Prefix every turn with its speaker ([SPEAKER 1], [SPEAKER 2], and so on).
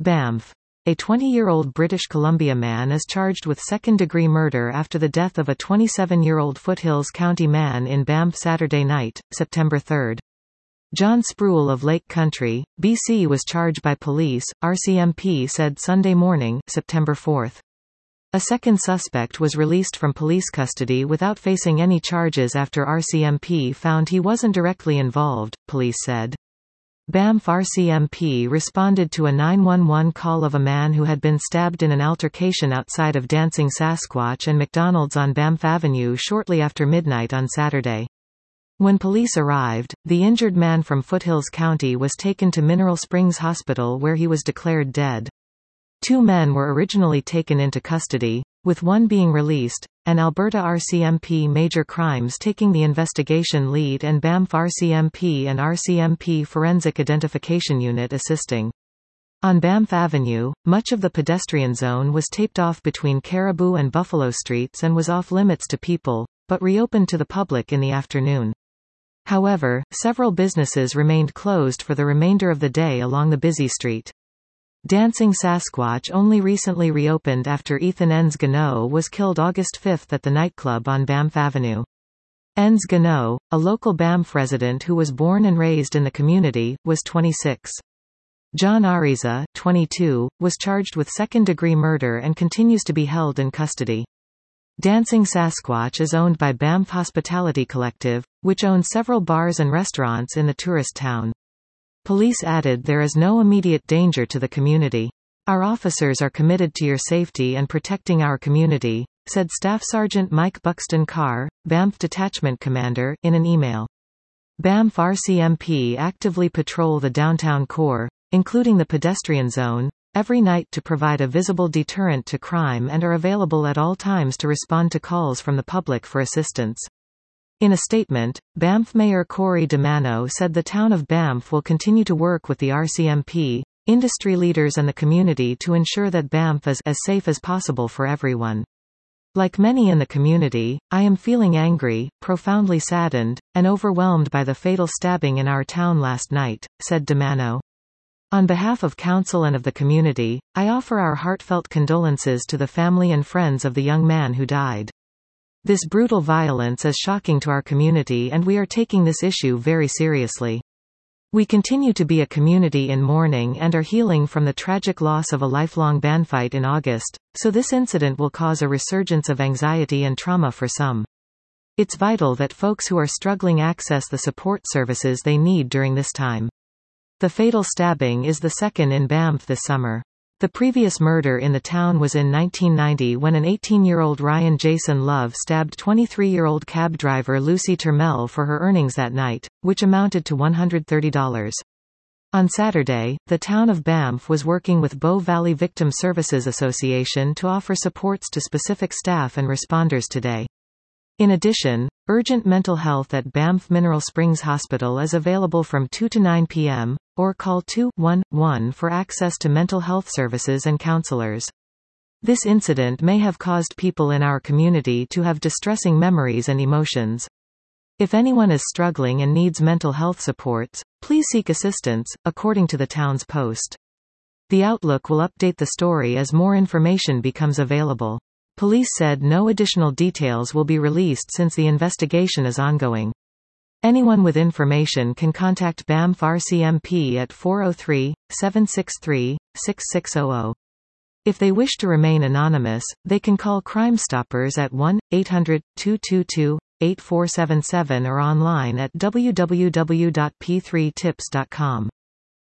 [SPEAKER 1] Banff. A 20-year-old British Columbia man is charged with second-degree murder after the death of a 27-year-old Foothills County man in Banff Saturday night, September 3. John Spruill of Lake Country, BC was charged by police, RCMP said Sunday morning, September 4. A second suspect was released from police custody without facing any charges after RCMP found he wasn't directly involved, police said. Banff RCMP responded to a 911 call of a man who had been stabbed in an altercation outside of Dancing Sasquatch and McDonald's on Banff Avenue shortly after midnight on Saturday. When police arrived, the injured man from Foothills County was taken to Mineral Springs Hospital where he was declared dead. 2 men were originally taken into custody, with one being released, and Alberta RCMP Major Crimes taking the investigation lead and Banff RCMP and RCMP Forensic Identification Unit assisting. On Banff Avenue, much of the pedestrian zone was taped off between Caribou and Buffalo Streets and was off-limits to people, but reopened to the public in the afternoon. However, several businesses remained closed for the remainder of the day along the busy street. Dancing Sasquatch only recently reopened after Ethan Enns Gano was killed August 5 at the nightclub on Banff Avenue. Enns Gano, a local Banff resident who was born and raised in the community, was 26. John Ariza, 22, was charged with second-degree murder and continues to be held in custody. Dancing Sasquatch is owned by Banff Hospitality Collective, which owns several bars and restaurants in the tourist town. Police added there is no immediate danger to the community. Our officers are committed to your safety and protecting our community, said Staff Sergeant Mike Buxton Carr, Banff Detachment Commander, in an email. Banff RCMP actively patrol the downtown core, including the pedestrian zone, every night to provide a visible deterrent to crime and are available at all times to respond to calls from the public for assistance. In a statement, Banff Mayor Corey DeMano said the town of Banff will continue to work with the RCMP, industry leaders and the community to ensure that Banff is as safe as possible for everyone. Like many in the community, I am feeling angry, profoundly saddened, and overwhelmed by the fatal stabbing in our town last night, said DeMano. On behalf of council and of the community, I offer our heartfelt condolences to the family and friends of the young man who died. This brutal violence is shocking to our community and we are taking this issue very seriously. We continue to be a community in mourning and are healing from the tragic loss of a lifelong Banffite in August, so this incident will cause a resurgence of anxiety and trauma for some. It's vital that folks who are struggling access the support services they need during this time. The fatal stabbing is the second in Banff this summer. The previous murder in the town was in 1990 when an 18-year-old Ryan Jason Love stabbed 23-year-old cab driver Lucy Turmel for her earnings that night, which amounted to $130. On Saturday, the town of Banff was working with Bow Valley Victim Services Association to offer supports to specific staff and responders today. In addition, urgent mental health at Banff Mineral Springs Hospital is available from 2 to 9 p.m., or call 211 for access to mental health services and counselors. This incident may have caused people in our community to have distressing memories and emotions. If anyone is struggling and needs mental health supports, please seek assistance, according to the town's post. The Outlook will update the story as more information becomes available. Police said no additional details will be released since the investigation is ongoing. Anyone with information can contact Banff RCMP at 403-763-6600. If they wish to remain anonymous, they can call Crime Stoppers at 1-800-222-8477 or online at www.p3tips.com.